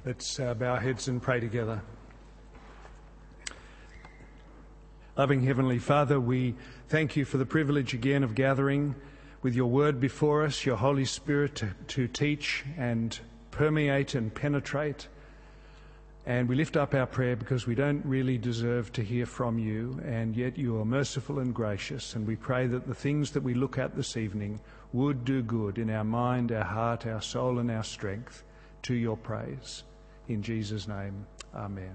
Let's bow our heads and pray together. Loving Heavenly Father, we thank you for the privilege again of gathering with your word before us, your Holy Spirit to teach and permeate and penetrate. And we lift up our prayer because we don't really deserve to hear from you, and yet you are merciful and gracious. And we pray that the things that we look at this evening would do good in our mind, our heart, our soul and our strength to your praise. In Jesus' name, amen.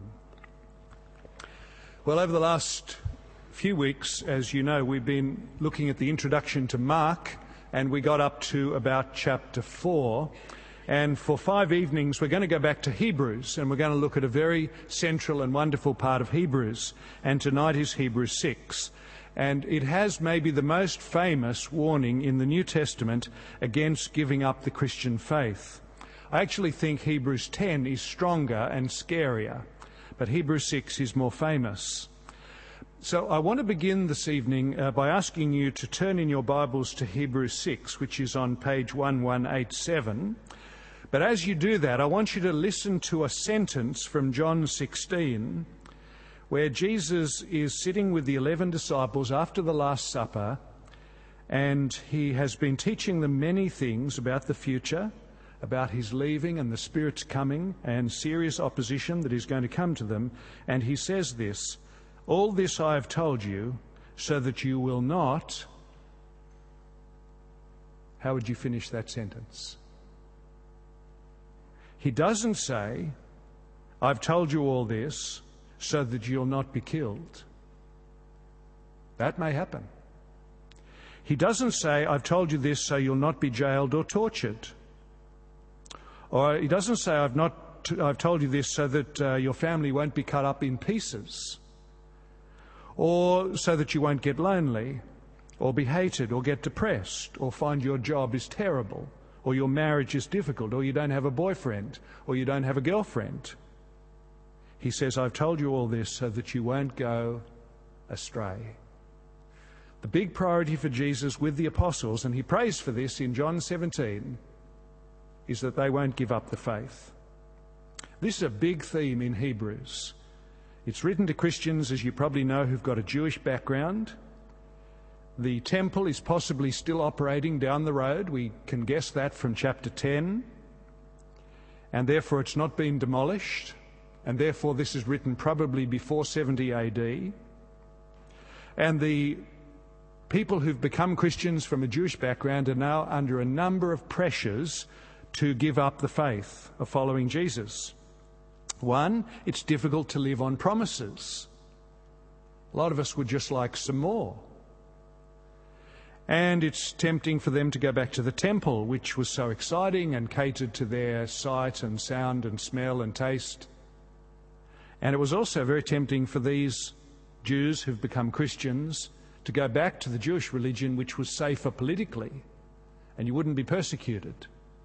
Well, over the last few weeks, as you know, we've been looking at the introduction to Mark, and we got up to about chapter 4. And for 5 evenings, we're going to go back to Hebrews, and we're going to look at a very central and wonderful part of Hebrews. And tonight is Hebrews 6. And it has maybe the most famous warning in the New Testament against giving up the Christian faith. I actually think Hebrews 10 is stronger and scarier, but Hebrews 6 is more famous. So I want to begin this evening by asking you to turn in your Bibles to Hebrews 6, which is on page 1187. But as you do that, I want you to listen to a sentence from John 16, where Jesus is sitting with the 11 disciples after the Last Supper, and he has been teaching them many things about the future, about his leaving and the Spirit's coming and serious opposition that is going to come to them. And he says this, "All this I have told you so that you will not..." How would you finish that sentence? He doesn't say, "I've told you all this so that you'll not be killed." That may happen. He doesn't say, "I've told you this so you'll not be jailed or tortured." Or he doesn't say, I've told you this so that your family won't be cut up in pieces. Or so that you won't get lonely, or be hated, or get depressed, or find your job is terrible, or your marriage is difficult, or you don't have a boyfriend, or you don't have a girlfriend. He says, "I've told you all this so that you won't go astray." The big priority for Jesus with the apostles, and he prays for this in John 17, is that they won't give up the faith. This is a big theme in Hebrews. It's written to Christians, as you probably know, who've got a Jewish background. The temple is possibly still operating down the road. We can guess that from chapter 10. And therefore it's not been demolished. And therefore this is written probably before 70 AD. And the people who've become Christians from a Jewish background are now under a number of pressures to give up the faith of following Jesus. One, it's difficult to live on promises. A lot of us would just like some more. And it's tempting for them to go back to the temple, which was so exciting and catered to their sight and sound and smell and taste. And it was also very tempting for these Jews who've become Christians to go back to the Jewish religion, which was safer politically, and you wouldn't be persecuted.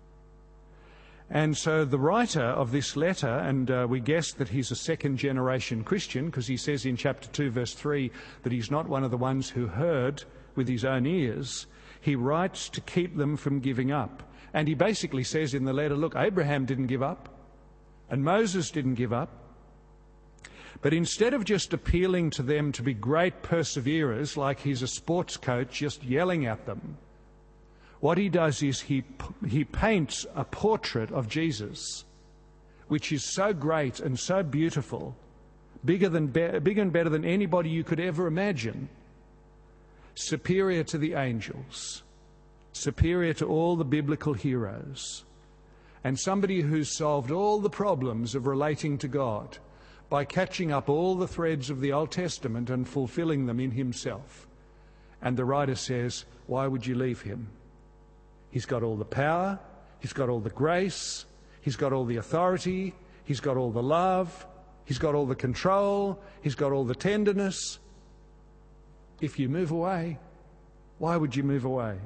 And so the writer of this letter, and we guess that he's a second-generation Christian, because he says in chapter 2, verse 3, that he's not one of the ones who heard with his own ears. He writes to keep them from giving up. And he basically says in the letter, look, Abraham didn't give up, and Moses didn't give up. But instead of just appealing to them to be great perseverers, like he's a sports coach just yelling at them, what he does is he paints a portrait of Jesus, which is so great and so beautiful, bigger and better than anybody you could ever imagine, superior to the angels, superior to all the biblical heroes, and somebody who's solved all the problems of relating to God by catching up all the threads of the Old Testament and fulfilling them in himself. And the writer says, why would you leave him? He's got all the power, he's got all the grace, he's got all the authority, he's got all the love, he's got all the control, he's got all the tenderness. If you move away, why would you move away?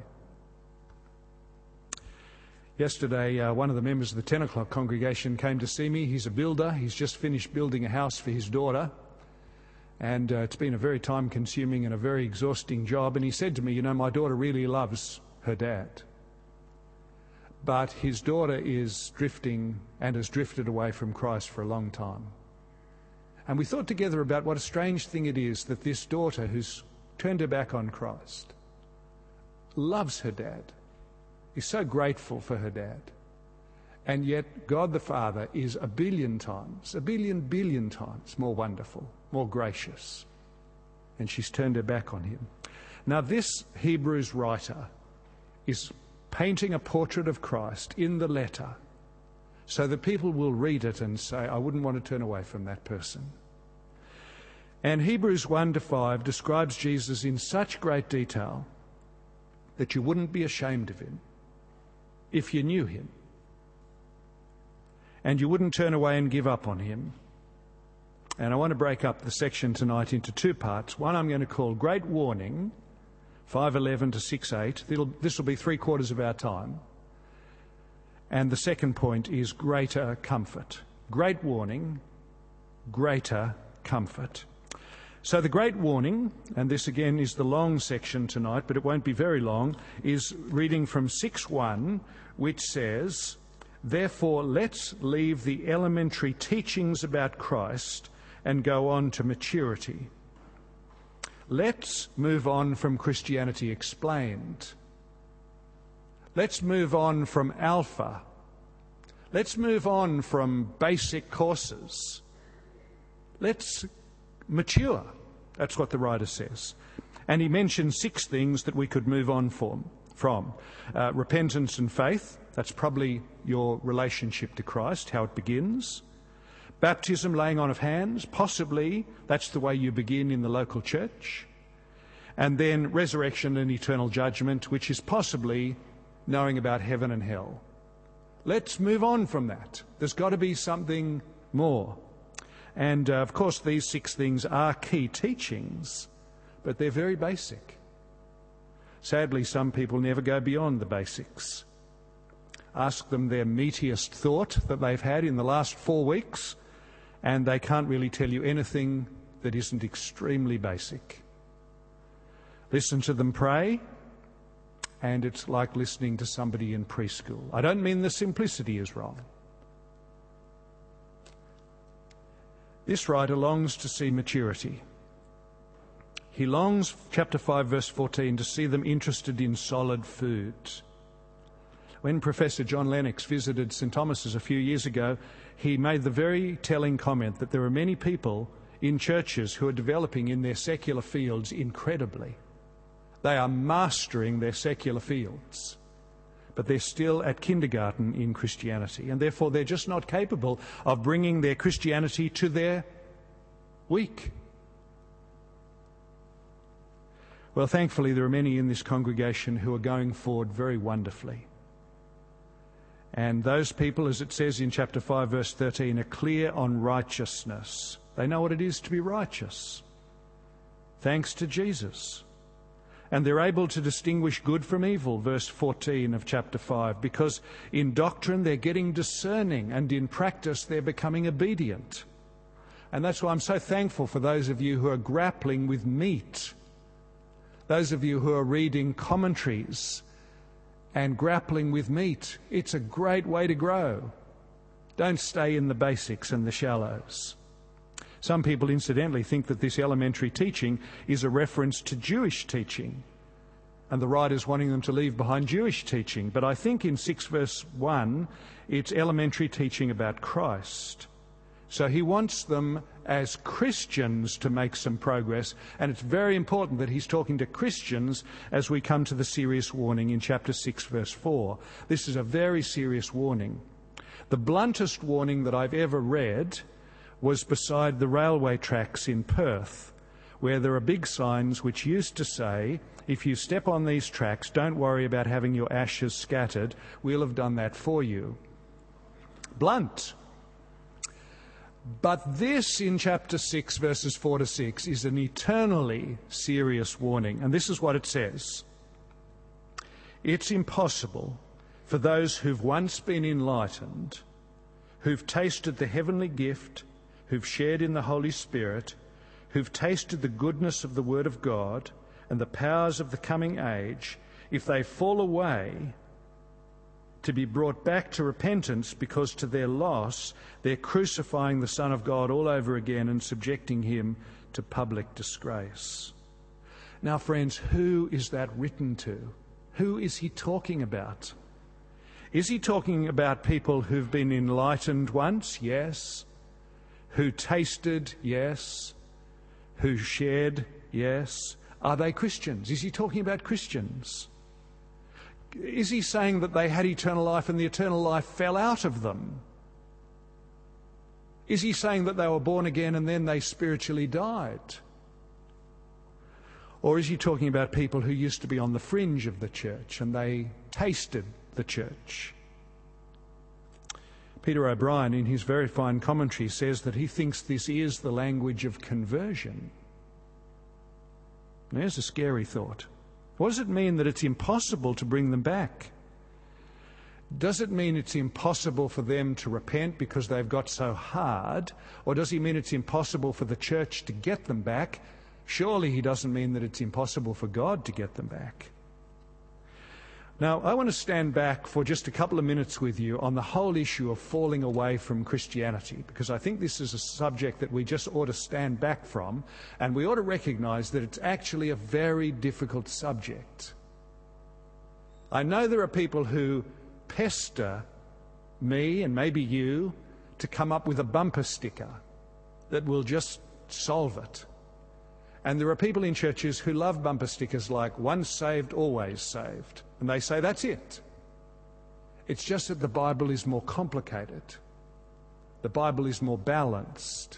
Yesterday, one of the members of the 10 o'clock congregation came to see me. He's a builder. He's just finished building a house for his daughter. And it's been a very time-consuming and a very exhausting job. And he said to me, you know, my daughter really loves her dad. but his daughter is drifting and has drifted away from Christ for a long time. And we thought together about what a strange thing it is that this daughter, who's turned her back on Christ, loves her dad, is so grateful for her dad. And yet God the Father is a billion times more wonderful, more gracious. And she's turned her back on him. Now this Hebrews writer is painting a portrait of Christ in the letter so that people will read it and say, I wouldn't want to turn away from that person. And Hebrews 1-5 describes Jesus in such great detail that you wouldn't be ashamed of him if you knew him. And you wouldn't turn away and give up on him. And I want to break up the section tonight into two parts. One I'm going to call Great Warning, 5:11 to 6:8. This will be 3/4 of our time. And the second point is Greater Comfort. Great Warning, Greater Comfort. So the Great Warning, and this again is the long section tonight, but it won't be very long, is reading from 6:1, which says, therefore let's leave the elementary teachings about Christ and go on to maturity. Let's move on from Christianity Explained. Let's move on from Alpha. Let's move on from basic courses. Let's mature. That's what the writer says. And he mentions 6 things that we could move on from. Repentance and faith. That's probably your relationship to Christ, how it begins. Baptism, laying on of hands. Possibly that's the way you begin in the local church. And then resurrection and eternal judgment, which is possibly knowing about heaven and hell. Let's move on from that. There's got to be something more. And of course these 6 things are key teachings, but they're very basic. Sadly, some people never go beyond the basics. Ask them their meatiest thought that they've had in the last 4 weeks, and they can't really tell you anything that isn't extremely basic. Listen to them pray, and it's like listening to somebody in preschool. I don't mean the simplicity is wrong. This writer longs to see maturity. He longs, chapter 5, verse 14, to see them interested in solid food. When Professor John Lennox visited St. Thomas's a few years ago, he made the very telling comment that there are many people in churches who are developing in their secular fields incredibly. They are mastering their secular fields, but they're still at kindergarten in Christianity, and therefore they're just not capable of bringing their Christianity to their week. Well, thankfully, there are many in this congregation who are going forward very wonderfully. And those people, as it says in chapter 5, verse 13, are clear on righteousness. They know what it is to be righteous, thanks to Jesus. And they're able to distinguish good from evil, verse 14 of chapter 5, because in doctrine they're getting discerning, and in practice they're becoming obedient. And that's why I'm so thankful for those of you who are grappling with meat, those of you who are reading commentaries and grappling with meat. It's a great way to grow. Don't stay in the basics and the shallows. Some people, incidentally, think that this elementary teaching is a reference to Jewish teaching, and the writer's wanting them to leave behind Jewish teaching. But I think in 6 verse 1, it's elementary teaching about Christ. So he wants them as Christians to make some progress, and it's very important that he's talking to Christians as we come to the serious warning in chapter 6 verse 4. This is a very serious warning. The bluntest warning that I've ever read was beside the railway tracks in Perth, where there are big signs which used to say, if you step on these tracks, don't worry about having your ashes scattered, we'll have done that for you. Blunt. But this in chapter 6 verses 4 to 6 is an eternally serious warning, and this is what it says. It's impossible for those who've once been enlightened, who've tasted the heavenly gift, who've shared in the Holy Spirit, who've tasted the goodness of the Word of God and the powers of the coming age, if they fall away, to be brought back to repentance, because to their loss they're crucifying the Son of God all over again and subjecting him to public disgrace. Now, friends, who is that written to? Who is he talking about? Is he talking about people who've been enlightened once? Yes. Who tasted? Yes. Who shared? Yes. Are they Christians? Is he talking about Christians? Is he saying that they had eternal life and the eternal life fell out of them? Is he saying that they were born again and then they spiritually died? Or is he talking about people who used to be on the fringe of the church and they tasted the church? Peter O'Brien, in his very fine commentary, says that he thinks this is the language of conversion. There's a scary thought. What does it mean that it's impossible to bring them back? Does it mean it's impossible for them to repent because they've got so hard? Or does he mean it's impossible for the church to get them back? Surely he doesn't mean that it's impossible for God to get them back. Now, I want to stand back for just a couple of minutes with you on the whole issue of falling away from Christianity, because I think this is a subject that we just ought to stand back from, and we ought to recognize that it's actually a very difficult subject. I know there are people who pester me and maybe you to come up with a bumper sticker that will just solve it. And there are people in churches who love bumper stickers like "once saved, always saved." And they say that's it. It's just that the Bible is more complicated. The Bible is more balanced.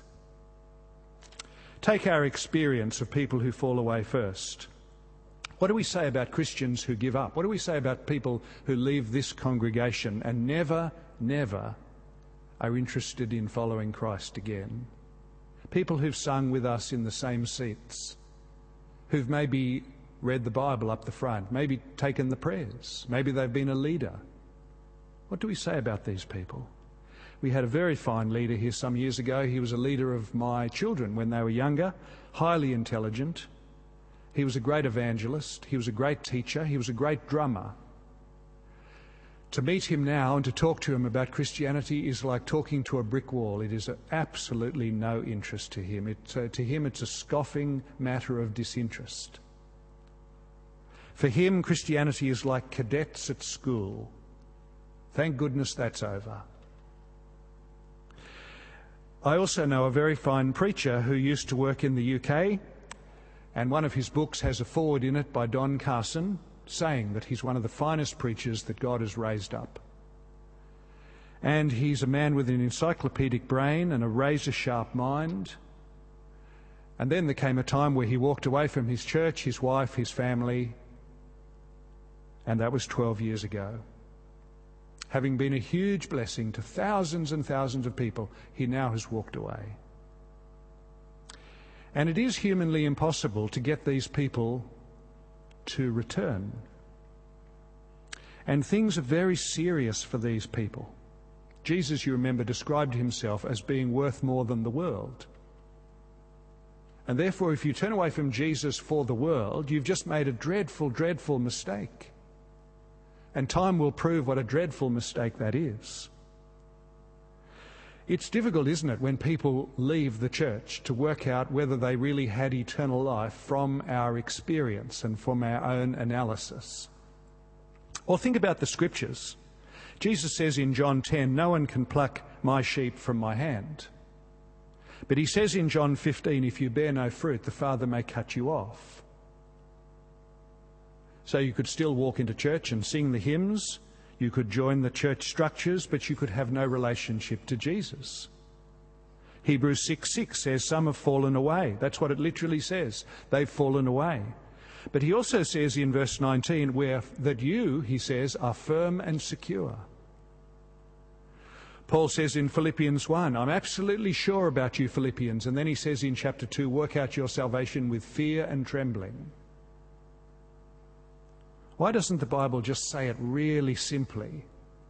Take our experience of people who fall away first. What do we say about Christians who give up? What do we say about people who leave this congregation and never are interested in following Christ again? People who've sung with us in the same seats, who've maybe read the Bible up the front, maybe taken the prayers, maybe they've been a leader. What do we say about these people? We had a very fine leader here some years ago. He was a leader of my children when they were younger, highly intelligent. He was a great evangelist. He was a great teacher. He was a great drummer. To meet him now and to talk to him about Christianity is like talking to a brick wall. It is absolutely no interest to him. To him, it's a scoffing matter of disinterest. For him, Christianity is like cadets at school. Thank goodness that's over. I also know a very fine preacher who used to work in the UK, and one of his books has a foreword in it by Don Carson, saying that he's one of the finest preachers that God has raised up. And he's a man with an encyclopedic brain and a razor-sharp mind. And then there came a time where he walked away from his church, his wife, his family, and that was 12 years ago. Having been a huge blessing to thousands and thousands of people, he now has walked away. And it is humanly impossible to get these people to return. And things are very serious for these people. Jesus, you remember, described himself as being worth more than the world. And therefore, if you turn away from Jesus for the world, you've just made a dreadful, dreadful mistake. And time will prove what a dreadful mistake that is. It's difficult, isn't it, when people leave the church to work out whether they really had eternal life from our experience and from our own analysis. Or think about the scriptures. Jesus says in John 10, "No one can pluck my sheep from my hand." But he says in John 15, "If you bear no fruit, the Father may cut you off." So you could still walk into church and sing the hymns. You could join the church structures, but you could have no relationship to Jesus. Hebrews 6:6 says some have fallen away. That's what it literally says. They've fallen away. But he also says in verse 19, that you, he says, are firm and secure. Paul says in Philippians 1, "I'm absolutely sure about you, Philippians." And then he says in chapter 2, "Work out your salvation with fear and trembling." Why doesn't the Bible just say it really simply?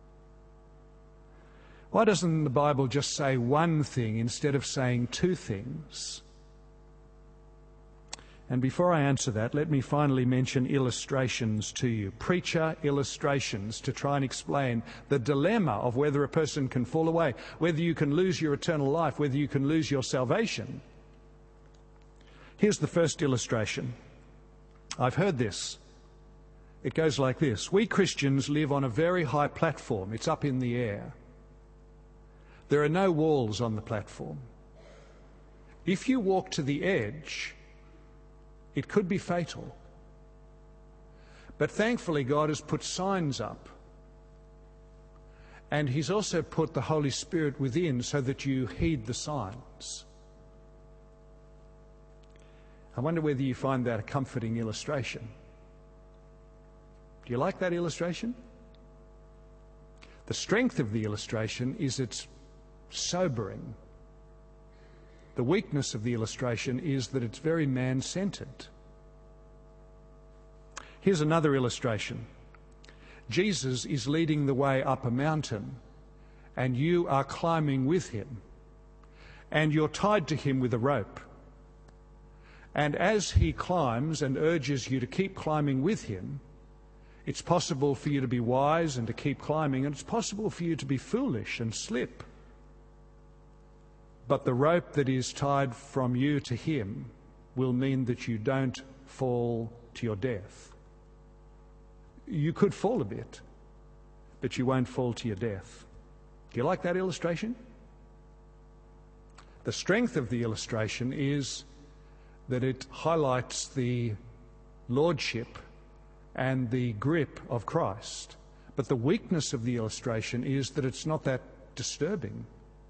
Why doesn't the Bible just say one thing instead of saying two things? And before I answer that, let me finally mention illustrations to you. Preacher illustrations to try and explain the dilemma of whether a person can fall away, whether you can lose your eternal life, whether you can lose your salvation. Here's the first illustration. I've heard this. It goes like this. We Christians live on a very high platform. It's up in the air. There are no walls on the platform. If you walk to the edge, it could be fatal. But thankfully, God has put signs up. And He's also put the Holy Spirit within so that you heed the signs. I wonder whether you find that a comforting illustration. Do you like that illustration? The strength of the illustration is it's sobering. The weakness of the illustration is that it's very man-centered. Here's another illustration. Jesus is leading the way up a mountain, and you are climbing with Him, and you're tied to Him with a rope. And as He climbs and urges you to keep climbing with Him, it's possible for you to be wise and to keep climbing, and it's possible for you to be foolish and slip. But the rope that is tied from you to Him will mean that you don't fall to your death. You could fall a bit, but you won't fall to your death. Do you like that illustration? The strength of the illustration is that it highlights the lordship and the grip of Christ. But the weakness of the illustration is that it's not that disturbing.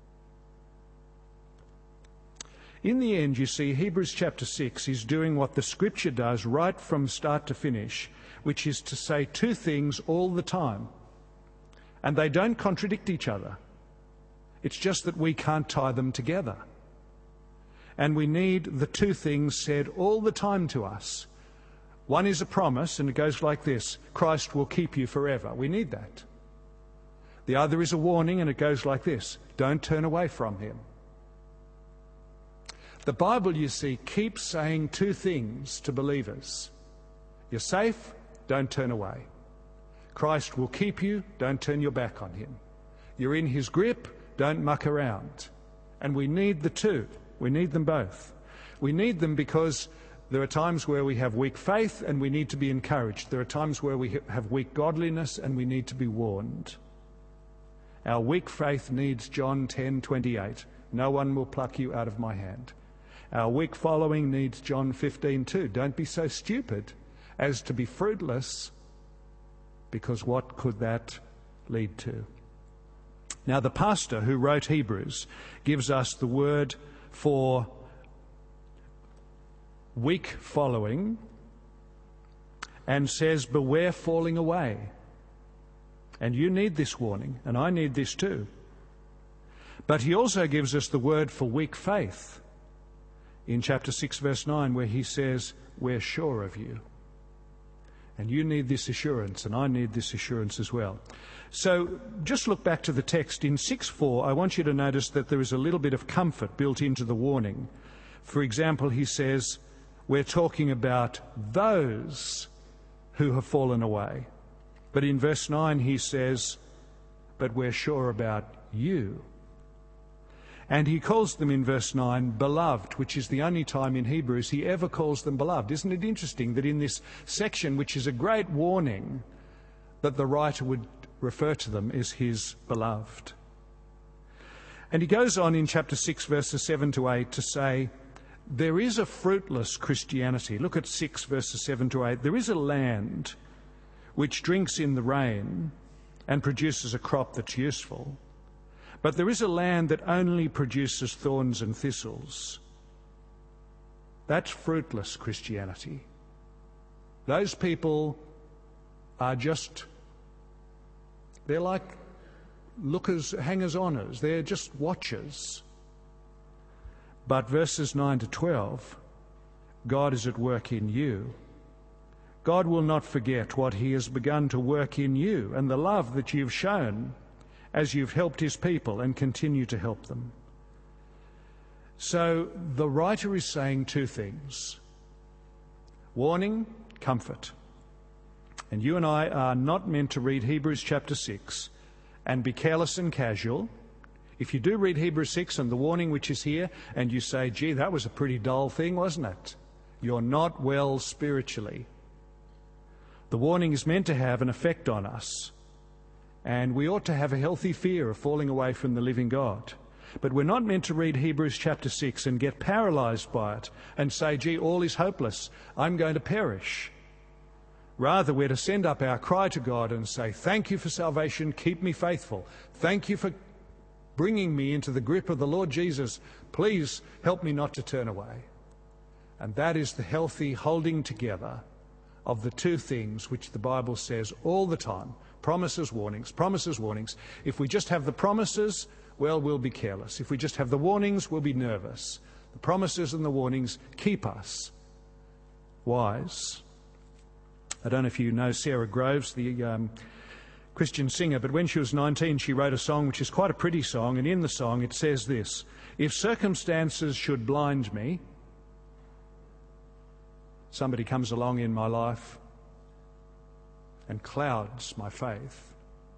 In the end, you see, Hebrews chapter 6 is doing what the Scripture does right from start to finish, which is to say two things all the time. And they don't contradict each other. It's just that we can't tie them together. And we need the two things said all the time to us. One is a promise, and it goes like this: Christ will keep you forever. We need that. The other is a warning, and it goes like this: don't turn away from Him. The Bible, you see, keeps saying two things to believers. You're safe, don't turn away. Christ will keep you, don't turn your back on Him. You're in His grip, don't muck around. And we need the two. We need them both. We need them because there are times where we have weak faith and we need to be encouraged. There are times where we have weak godliness and we need to be warned. Our weak faith needs John 10:28. No one will pluck you out of my hand. Our weak following needs John 15:2. Don't be so stupid as to be fruitless, because what could that lead to? Now, the pastor who wrote Hebrews gives us the word for weak following and says, beware falling away. And you need this warning, and I need this too. But he also gives us the word for weak faith in chapter 6, verse 9, where he says, we're sure of you. And you need this assurance, and I need this assurance as well. So just look back to the text. In 6:4, I want you to notice that there is a little bit of comfort built into the warning. For example, he says, we're talking about those who have fallen away. But in verse 9, he says, but we're sure about you. And he calls them in verse 9 beloved, which is the only time in Hebrews he ever calls them beloved. Isn't it interesting that in this section, which is a great warning, that the writer would refer to them as his beloved? And he goes on in chapter 6, verses 7 to 8 to say, there is a fruitless Christianity. Look at 6, verses 7 to 8. There is a land which drinks in the rain and produces a crop that's useful. But there is a land that only produces thorns and thistles. That's fruitless Christianity. Those people are just, they're like lookers, hangers-oners. They're just watchers. But verses 9 to 12, God is at work in you. God will not forget what he has begun to work in you and the love that you've shown as you've helped his people and continue to help them. So the writer is saying two things. Warning, comfort. And you and I are not meant to read Hebrews chapter 6 and be careless and casual. If you do read Hebrews 6 and the warning which is here, and you say, gee, that was a pretty dull thing, wasn't it? You're not well spiritually. The warning is meant to have an effect on us, and we ought to have a healthy fear of falling away from the living God. But we're not meant to read Hebrews chapter 6 and get paralyzed by it and say, gee, all is hopeless, I'm going to perish. Rather, we're to send up our cry to God and say, thank you for salvation, keep me faithful. Thank you for bringing me into the grip of the Lord Jesus. Please help me not to turn away. And that is the healthy holding together of the two things which the Bible says all the time. Promises, warnings, promises, warnings. If we just have the promises, well, we'll be careless. If we just have the warnings, we'll be nervous. The promises and the warnings keep us wise. I don't know if you know Sarah Groves, the Christian singer, but when she was 19, she wrote a song which is quite a pretty song, and in the song it says this: if circumstances should blind me, somebody comes along in my life and clouds my faith.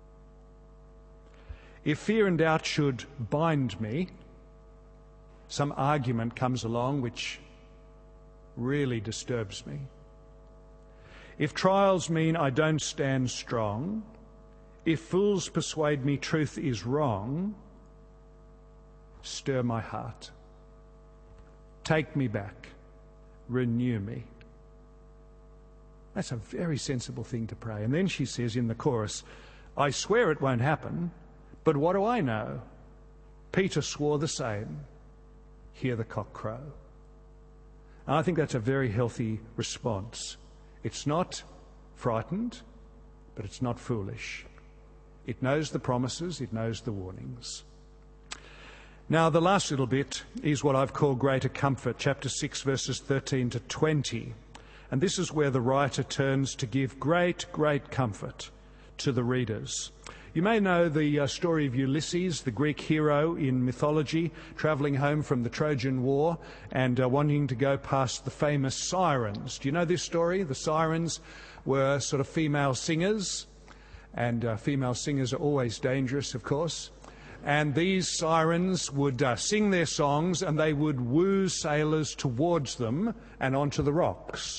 If fear and doubt should bind me, some argument comes along which really disturbs me. If trials mean I don't stand strong, if fools persuade me truth is wrong, stir my heart. Take me back. Renew me. That's a very sensible thing to pray. And then she says in the chorus, I swear it won't happen, but what do I know? Peter swore the same. Hear the cock crow. And I think that's a very healthy response. It's not frightened, but it's not foolish. It knows the promises, it knows the warnings. Now, the last little bit is what I've called greater comfort, chapter 6, verses 13 to 20. And this is where the writer turns to give great, great comfort to the readers. You may know the story of Ulysses, the Greek hero in mythology, travelling home from the Trojan War and wanting to go past the famous sirens. Do you know this story? The sirens were sort of female singers, and female singers are always dangerous, of course. And these sirens would sing their songs, and they would woo sailors towards them and onto the rocks.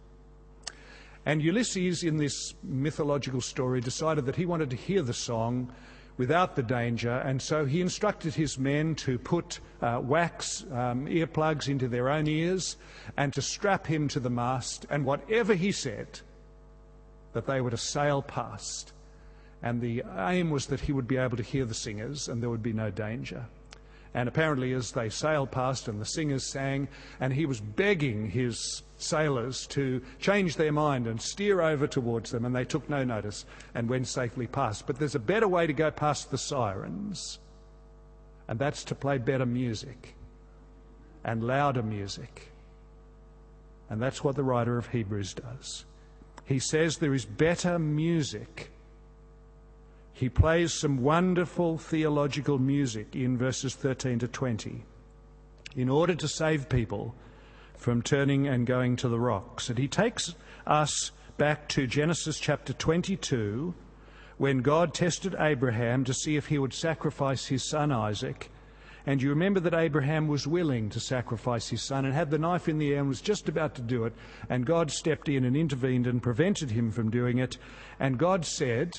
And Ulysses, in this mythological story, decided that he wanted to hear the song without the danger, and so he instructed his men to put wax earplugs into their own ears and to strap him to the mast, and whatever he said, that they were to sail past. And the aim was that he would be able to hear the singers and there would be no danger. And apparently as they sailed past and the singers sang, and he was begging his sailors to change their mind and steer over towards them, and they took no notice and went safely past. But there's a better way to go past the sirens, and that's to play better music and louder music. And that's what the writer of Hebrews does. He says there is better music. He plays some wonderful theological music in verses 13 to 20 in order to save people from turning and going to the rocks. And he takes us back to Genesis chapter 22, when God tested Abraham to see if he would sacrifice his son Isaac. And you remember that Abraham was willing to sacrifice his son and had the knife in the air and was just about to do it. And God stepped in and intervened and prevented him from doing it. And God said,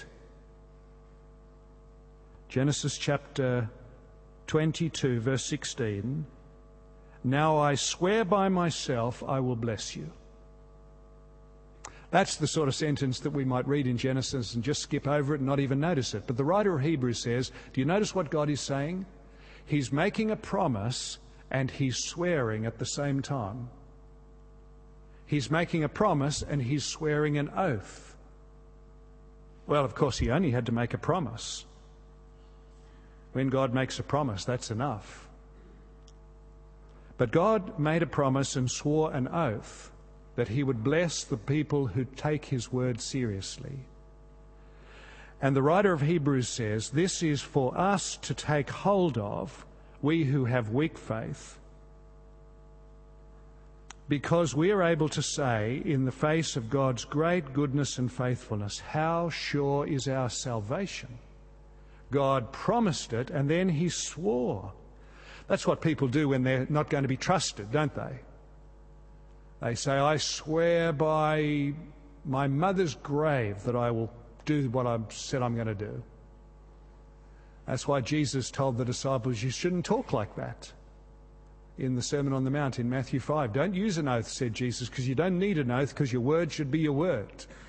Genesis chapter 22, verse 16, now I swear by myself I will bless you. That's the sort of sentence that we might read in Genesis and just skip over it and not even notice it. But the writer of Hebrews says, do you notice what God is saying? He's making a promise and he's swearing at the same time. He's making a promise and he's swearing an oath. Well, of course, he only had to make a promise. When God makes a promise, that's enough. But God made a promise and swore an oath that he would bless the people who take his word seriously. And the writer of Hebrews says, this is for us to take hold of, we who have weak faith. because we are able to say, in the face of God's great goodness and faithfulness, how sure is our salvation. God promised it, and then he swore. That's what people do when they're not going to be trusted, don't they? They say, I swear by my mother's grave that I will do what I've said I'm going to do. That's why Jesus told the disciples, you shouldn't talk like that. In the Sermon on the Mount in Matthew 5. Don't use an oath, said Jesus, because you don't need an oath, because your word should be your word.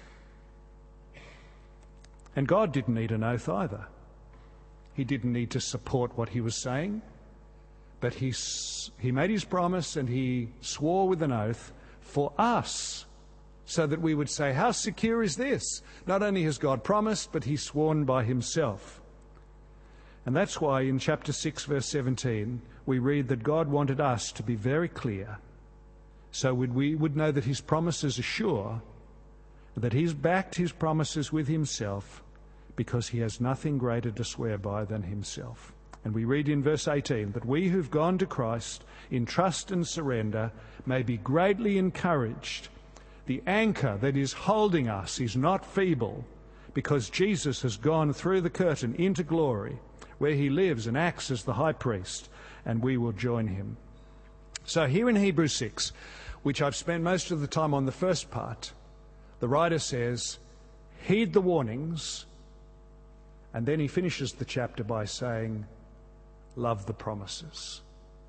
And God didn't need an oath either. He didn't need to support what he was saying, but he made his promise and he swore with an oath for us, so that we would say, how secure is this? Not only has God promised, but he's sworn by himself. And that's why in chapter 6, verse 17, we read that God wanted us to be very clear, so we would know that his promises are sure, that he's backed his promises with himself, because he has nothing greater to swear by than himself. And we read in verse 18 that we who've gone to Christ in trust and surrender may be greatly encouraged. The anchor that is holding us is not feeble, because Jesus has gone through the curtain into glory, where he lives and acts as the high priest, and we will join him. So here in Hebrews 6, which I've spent most of the time on the first part, the writer says, heed the warnings, and then he finishes the chapter by saying, love the promises.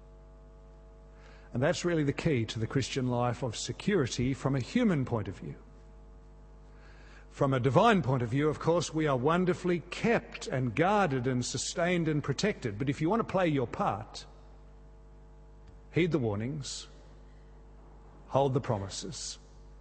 And that's really the key to the Christian life of security from a human point of view. From a divine point of view, of course, we are wonderfully kept and guarded and sustained and protected. But if you want to play your part, heed the warnings, hold the promises.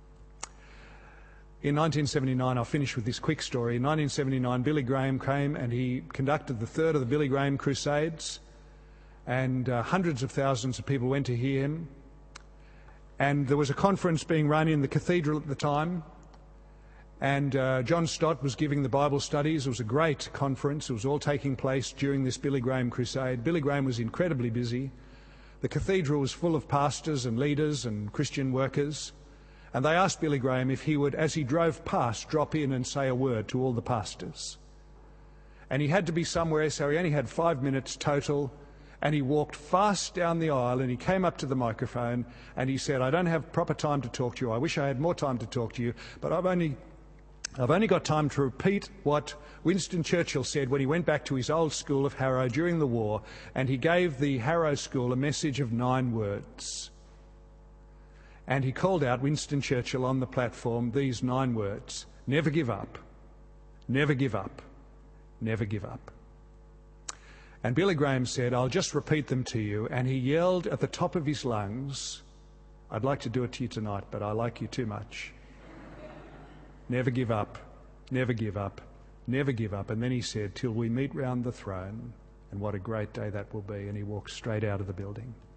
In 1979, I'll finish with this quick story. In 1979, Billy Graham came and he conducted the third of the Billy Graham Crusades, and hundreds of thousands of people went to hear him. And there was a conference being run in the cathedral at the time, and John Stott was giving the Bible studies. It was a great conference. It was all taking place during this Billy Graham crusade. Billy Graham was incredibly busy. The cathedral was full of pastors and leaders and Christian workers. And they asked Billy Graham if he would, as he drove past, drop in and say a word to all the pastors. And he had to be somewhere, so he only had 5 minutes total. And he walked fast down the aisle and he came up to the microphone and he said, I don't have proper time to talk to you. I wish I had more time to talk to you, but I've only got time to repeat what Winston Churchill said when he went back to his old school of Harrow during the war, and he gave the Harrow School a message of 9 words. And he called out, Winston Churchill, on the platform, these 9 words: never give up, never give up, never give up. And Billy Graham said, I'll just repeat them to you. And he yelled at the top of his lungs, I'd like to do it to you tonight, but I like you too much. Never give up, never give up, never give up. And then he said, till we meet round the throne. And what a great day that will be. And he walked straight out of the building.